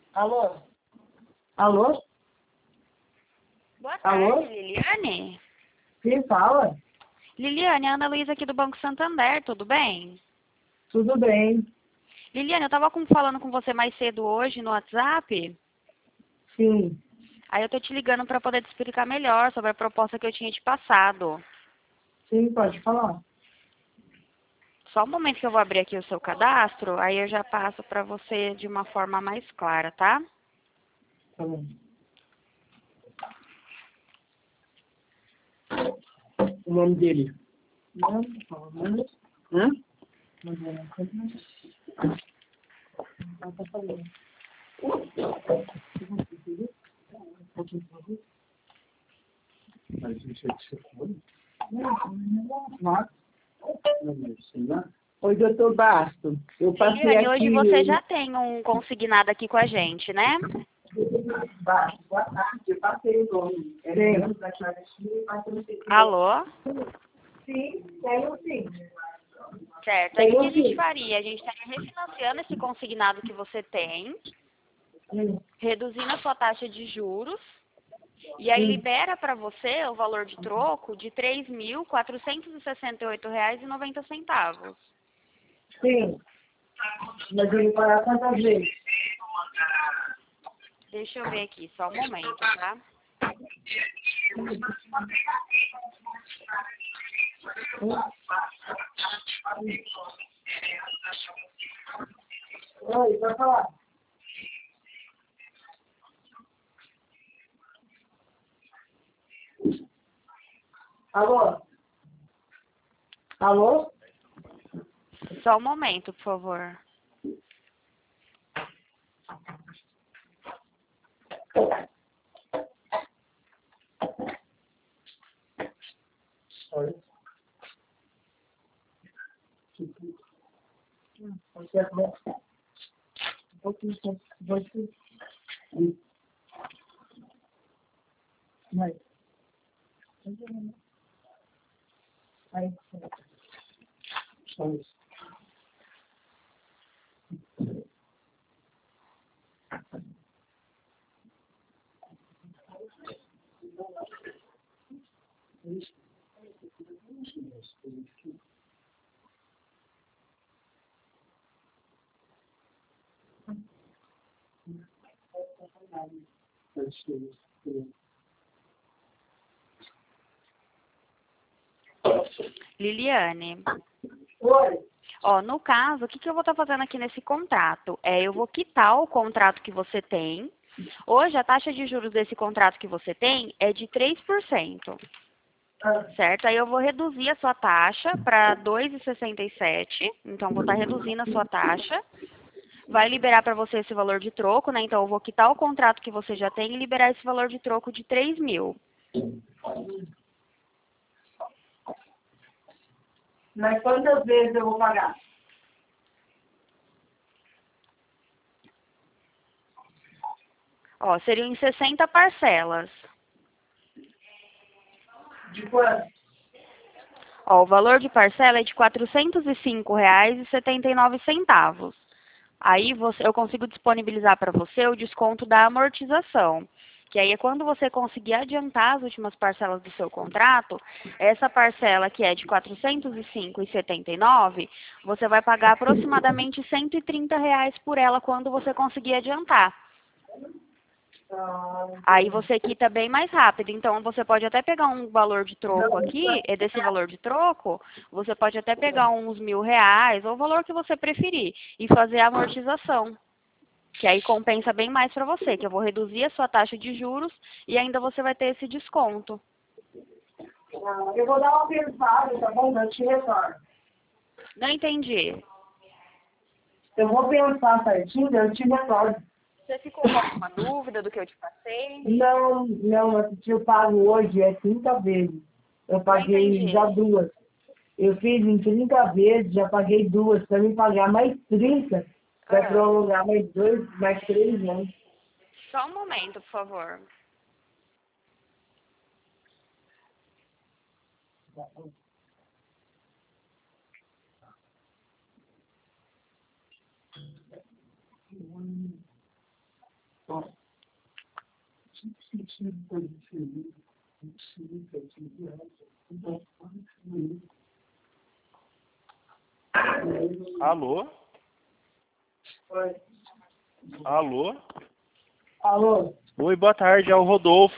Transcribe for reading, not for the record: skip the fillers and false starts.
Alô? Alô? Boa tarde, Alô? Liliane. Quem fala? Liliane, a Ana Luísa aqui do Banco Santander, tudo bem? Tudo bem. Liliane, eu estava falando com você mais cedo hoje no WhatsApp. Sim, Aí eu tô te ligando para poder te explicar melhor sobre a proposta que eu tinha te passado. sim, pode falar. Só um momento que eu vou abrir aqui o seu cadastro, aí eu já passo para você de uma forma mais clara, tá? Tá bom. O nome dele? Não, pelo menos. Hã? Não tá falando. Oi, doutor Basto. Eu passei Liliane, hoje você aqui. já tem um consignado aqui com a gente, né? Basto, boa tarde. Eu passei o nome. Sim. Alô? Sim, tenho sim. Certo. Aí o que a gente faria? A gente estaria refinanciando esse consignado que você tem, reduzindo a sua taxa de juros, e aí libera para você o valor de troco de R$ 3.468,90. Sim. Mas eu vou parar quantas vezes? Deixa eu ver aqui, só um momento, tá? Oi, vai falar. Alô? Alô? Só um momento, por favor. Oi. Liliane, Oi. ó, no caso, o que eu vou estar fazendo aqui nesse contrato? Eu vou quitar o contrato que você tem. Hoje, a taxa de juros desse contrato que você tem é de 3%, certo? Aí eu vou reduzir a sua taxa para 2,67. Então, vou estar reduzindo a sua taxa. Vai liberar para você esse valor de troco, né? Então, eu vou quitar o contrato que você já tem e liberar esse valor de troco de 3.000. Mas quantas vezes eu vou pagar? Ó, seriam em 60 parcelas. De quanto? Ó, o valor de parcela é de R$ 405,79. Aí eu consigo disponibilizar para você o desconto da amortização, que aí é quando você conseguir adiantar as últimas parcelas do seu contrato, essa parcela que é de R$ 405,79, você vai pagar aproximadamente R$ 130 por ela quando você conseguir adiantar. Aí você quita bem mais rápido. Então, você pode até pegar um valor de troco aqui, desse valor de troco, você pode até pegar uns R$ 1.000, ou o valor que você preferir, e fazer a amortização. Que aí compensa bem mais para você, que eu vou reduzir a sua taxa de juros e ainda você vai ter esse desconto. Eu vou dar uma pensada, tá bom? Eu te retorno. Não entendi. Eu vou pensar certinho, eu te retorno. Você ficou com alguma dúvida do que eu te passei? Não, eu pago hoje 30 vezes. Eu Não paguei entendi. já duas. Eu fiz em 30 vezes, já paguei duas. Para me pagar mais 30 vai Ah, prolongar mais 3 anos. só um momento, por favor. Alô? Alô? Alô? Oi, boa tarde, é o Rodolfo.